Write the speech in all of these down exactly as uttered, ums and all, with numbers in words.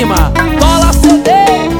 cima, cola C D.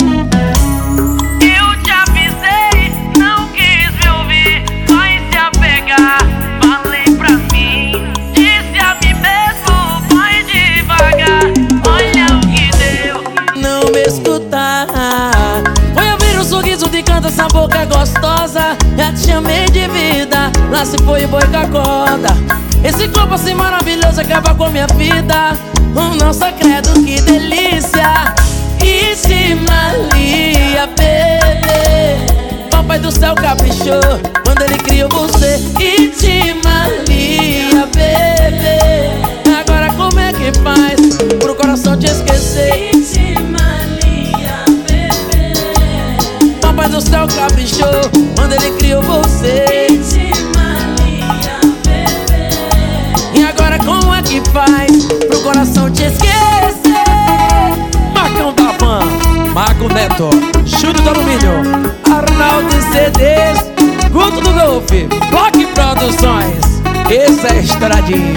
Eu te avisei, não quis me ouvir, vai se apegar. Falei pra mim, disse a mim mesmo, vai devagar. Olha o que deu. Não me escutar. Foi abrir um sorriso de canto, essa boca gostosa. Já te chamei de vida, lá se foi o boi com a corda. Esse corpo assim maravilhoso acaba com a minha vida. Oh, nossa, credo, que delícia. Ixi Maria, bebê. Papai do céu caprichou quando ele criou você. Ixi Maria, bebê. Agora como é que faz pro coração te esquecer? Ixi Maria, bebê. Papai do céu caprichou quando ele criou você. Ixi Maria, bebê. E agora como é que faz pro coração te esquecer? Marcão da Van, Marco Neto, Júlio do Alumínio, Arnaldo C Ds, Guto do Golfe, Block Produções. Esse é estouradinho.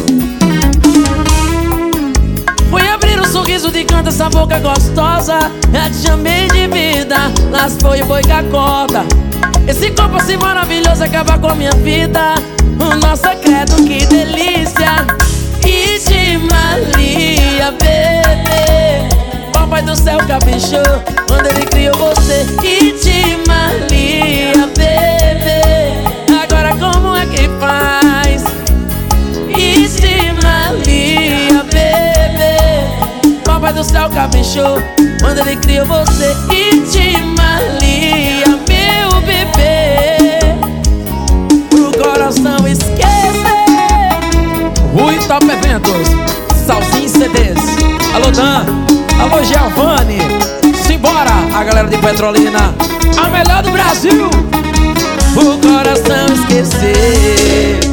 Foi abrir um sorriso de canto, essa boca gostosa. Já te chamei de vida, lá se foi o boi com a corda. Esse corpo assim maravilhoso acaba com a minha vida. Nossa, credo, que delícia. Ixi Maria, bebê. Papai do céu caprichou quando ele criou você. Ixi Maria, bebê. Agora como é que faz? Ixi Maria, bebê. Papai do céu caprichou quando ele criou você. Ixi Maria, meu bebê. Pro coração esquecer. Rui Top Eventos, Salzinho C Ds. Alô Dan, alô Giovanni. Simbora, a galera de Petrolina, a melhor do Brasil. Pro coração esquecer.